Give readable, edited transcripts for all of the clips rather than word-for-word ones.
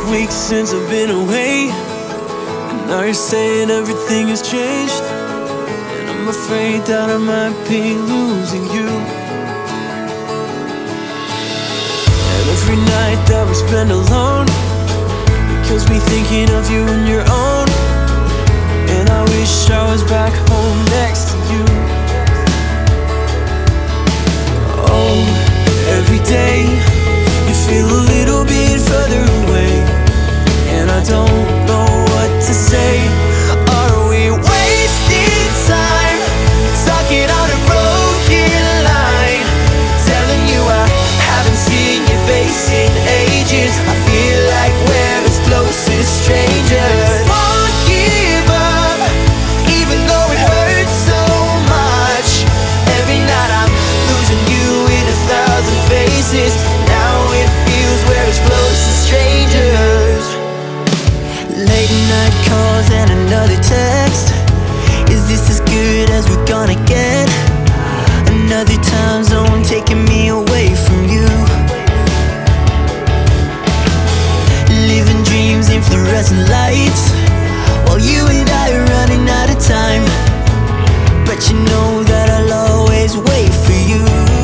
weeks since I've been away, and now you're saying everything has changed, and I'm afraid that I might be losing you. And every night that we spend alone, it kills me thinking of you and your own. And I wish I was back home next to you. Oh, every day you feel a little bit further away, and I don't know what to say. Are we wasting time talking on a broken line, telling you I haven't seen your face in ages? I feel like we're as close as strangers. Won't give up, even though it hurts so much. Every night I'm losing you in 1,000 faces. Now it feels we're as close as strangers. Late night calls and another text. Is this as good as we're gonna get? Another time zone taking me away from you. Living dreams in fluorescent lights, while you and I are running out of time. But you know that I'll always wait for you.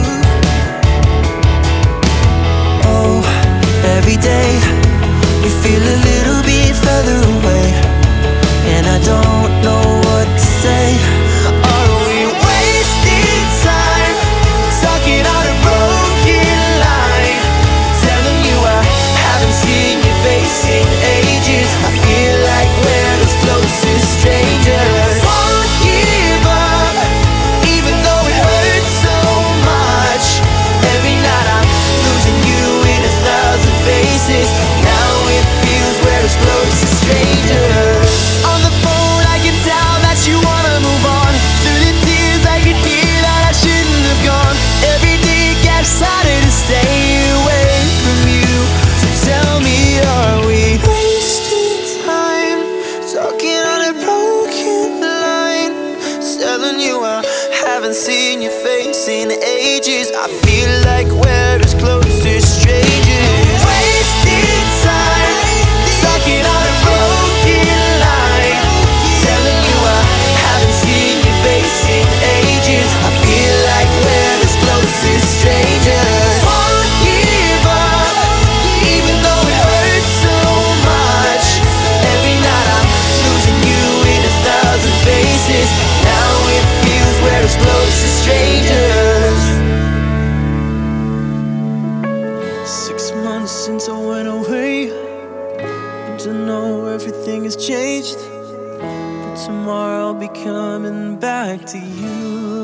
Oh, every day you feel a little bit further away, and I don't know what to say. Are we wasting time talking on a broken line, telling you I haven't seen your face in ages? I feel like we're as close as strangers. Won't give up, even though it hurts so much. Every night I'm losing you in 1,000 faces. Now it feels we're as close as strangers. On the phone I can tell that you wanna move on. Through the tears I could hear that I shouldn't have gone. Every day it gets harder to stay away from you. So tell me, are we wasting time talking on a broken line, telling you I haven't seen your face in ages? I feel like we're as close as strangers. Wasting time talking on a broken line, telling you I haven't seen your face in ages. I feel like we're as close as strangers. Won't give up, even though it hurts so much. Every night I'm losing you in 1,000 faces. Now it feels we're as close as strangers. 6 months since I went away, and to know everything has changed, but tomorrow I'll be coming back to you.